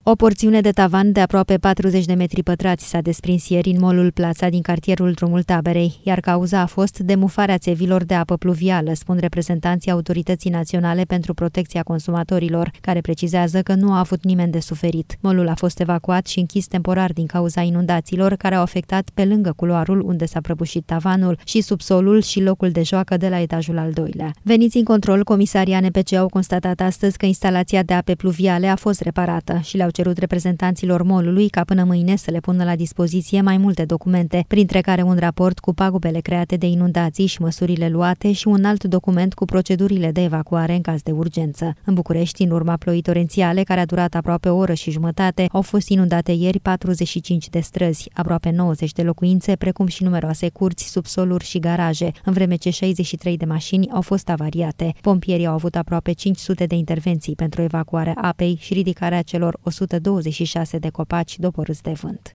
O porțiune de tavan de aproape 40 de metri pătrați s-a desprins ieri în mall-ul Plața din cartierul Drumul Taberei, iar cauza a fost demufarea țevilor de apă pluvială, spun reprezentanții Autorității Naționale pentru Protecția Consumatorilor, care precizează că nu a avut nimeni de suferit. Mall-ul a fost evacuat și închis temporar din cauza inundațiilor care au afectat pe lângă culoarul unde s-a prăbușit tavanul și subsolul și locul de joacă de la etajul al doilea. Veniți în control, comisarii ANPC au constatat astăzi că instalația de ape pluviale a fost reparată și le-au cerut reprezentanților mall-ului ca până mâine să le pună la dispoziție mai multe documente, printre care un raport cu pagubele create de inundații și măsurile luate și un alt document cu procedurile de evacuare în caz de urgență. În București, în urma ploii torențiale, care a durat aproape o oră și jumătate, au fost inundate ieri 45 de străzi, aproape 90 de locuințe, precum și numeroase curți, subsoluri și garaje, în vreme ce 63 de mașini au fost avariate. Pompierii au avut aproape 500 de intervenții pentru evacuarea apei și ridicarea celor 126 de copaci după râs de vânt.